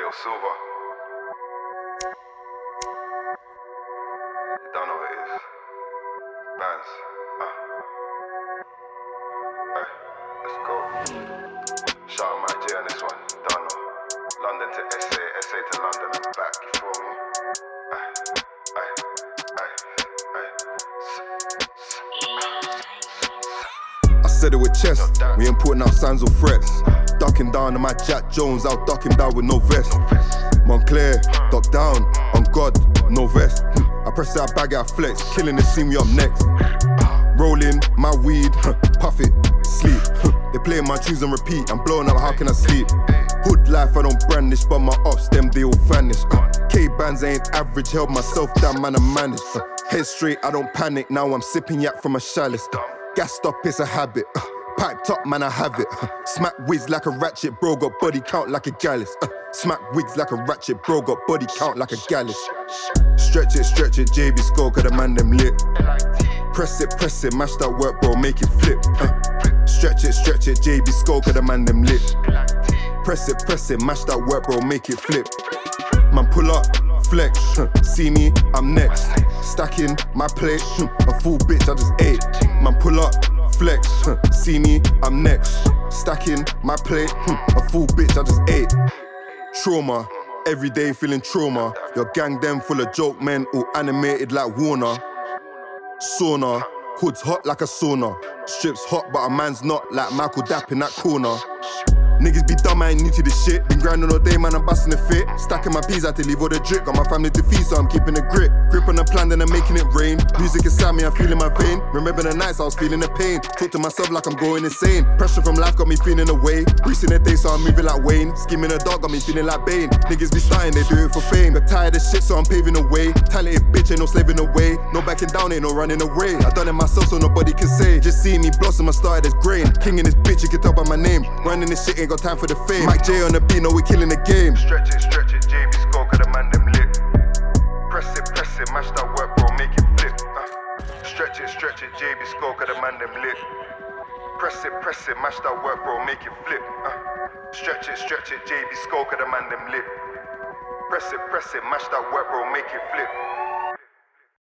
Yo, Silva. You don't know what it is. Bands. Hey, let's go. Shout out my J on this one. Don't know. London to SA, SA to London and back. You feel me? I said it with chest. We ain't putting out signs or threats. Ducking down to my Jack Jones, I'll duck him down with no vest. Montclair, duck down, on God, no vest. I press it, I bag it, I flex, killing the scene, we up next. Rolling my weed, puff it, sleep. They playing my tunes and repeat, I'm blowing up, how can I sleep? Hood life, I don't brandish, but my ops, them, they all vanish. K-bands ain't average, held myself down, man, I managed. Head straight, I don't panic, now I'm sipping yak from a chalice. Gassed up, it's a habit. Piped up, man, I have it. Smack wigs like a ratchet, bro, got body count like a gallus. Smack wigs like a ratchet, bro, got body count like a gallus. Stretch it, JB Skull, cause the man them lit. Press it, mash that work, bro, make it flip. Stretch it, JB Skull, cause the man them lit. Press it, mash that work, bro, make it flip. Man, pull up, flex, see me, I'm next. Stacking my plate, a full bitch, I just ate. Man, pull up, flex, see me, I'm next. Stacking my plate, a full bitch, I just ate. Trauma, every day feeling trauma. Your gang them full of joke men, all animated like Warner. Sauna, hood's hot like a sauna. Strips hot, but a man's not, like Michael Dapp in that corner. Niggas be dumb, I ain't new to this shit. Been grinding all day, man, I'm busting the fit. Stacking my peas, I had to leave all the drip. Got my family to feed, so I'm keeping the grip. Grip on the plan, then I'm making it rain. Music inside me, I'm feeling my pain. Remember the nights I was feeling the pain. Talk to myself like I'm going insane. Pressure from life got me feeling away. Reaching the day, so I'm moving like Wayne. Skimming the dog got me feeling like Bane. Niggas be starting, they do it for fame. Got tired of shit, so I'm paving the way. Talented bitch, ain't no slaving away. No backing down, ain't no running away. I done it myself, so nobody can say. Just see me blossom, I started as grain. King in this bitch, you can tell by my name. Running this shit, ain't got time for the fame. Mike J on the beat, know we killing the game. Stretch it, JB Skull, cause the man them lit. Press it, mash that work, bro, make it flip. Stretch it, JB Skull, cause the man them lit. Press it, mash that work, bro, make it flip. Stretch it, JB Skull, cause the man them lit. Press it, mash that work, bro, make it flip.